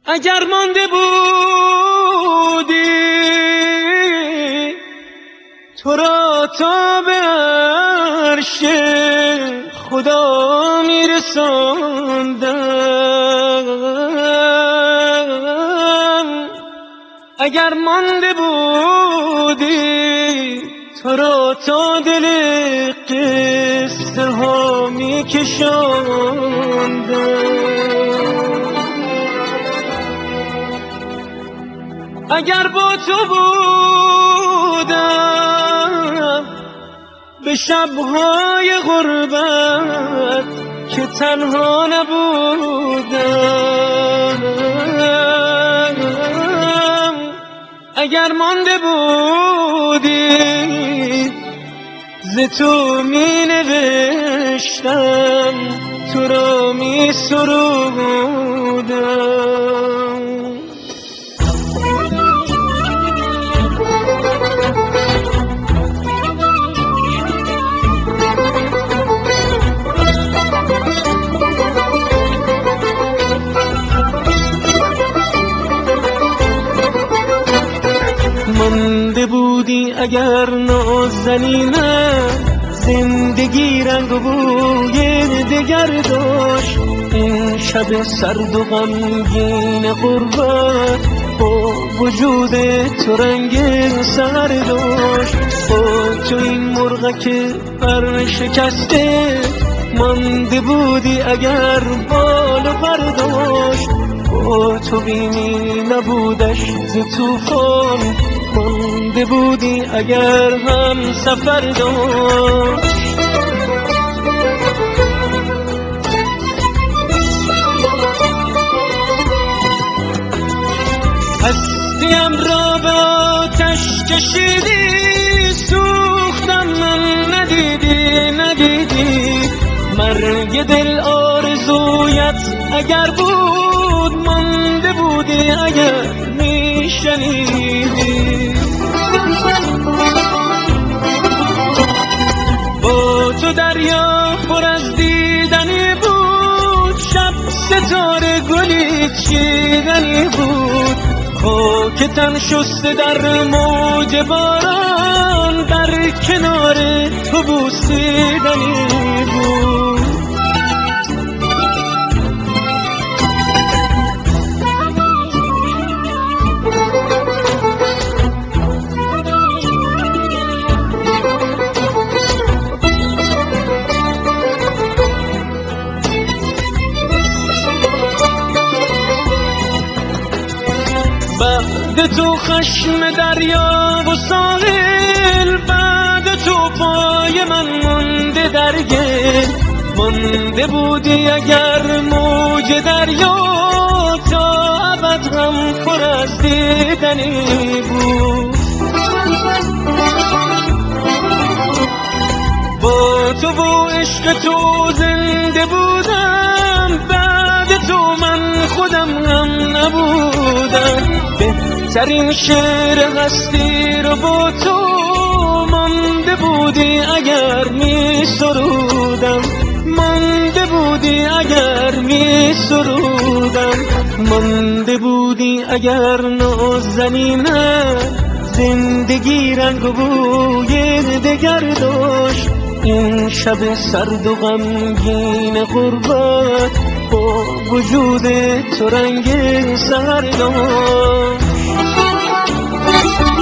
اگر مانده بودی تو را تا به عرش خدا میرساندم. اگر مانده بودی تو را تا دل قصه ها میکشاندم. اگر با تو بودم به شبهای غربت که تنها نبودم. اگر مانده بودی ز تو می نوشتم تو را می سرودم. مانده بودی اگر نازنینم زندگی رنگ و بوی دگر داشت. این شب سرد و غمگین غربت با وجود تو رنگ سحر داشت. با تو این مرغک پر شکسته مانده بودی اگر بال و پر داشت. با تو بیمی نبودش ز طوفان مانده بودی اگر هم سفر داشت. هستیم را به آتش کشیدی سوختم من ندیدی مرگ دل آرزویت اگر بود مانده بودی اگر میشنیدی. با تو دریا پر از دیدنی بود شب ستاره گلی چیدنی بود. خاک تن شسته در موج باران در کنار تو بوسیدنی بود. بعد تو خشم دریا و ساحل بعد تو پای من مانده در گل. مانده بودی اگر موج دریا تا ابد هم پر از دیدنی بود. با تو و عشق تو زنده بودم بعد تو من خودم هم نبودم. بهترین شعر هستی رو با تو مانده بودی اگر می سرودم. مانده بودی اگر می سرودم. مانده بودی اگر نازنینم زندگی رنگ و بوی دگر داشت. این شب سرد و غمگین غربت با وجود تو رنگ سحر داشت.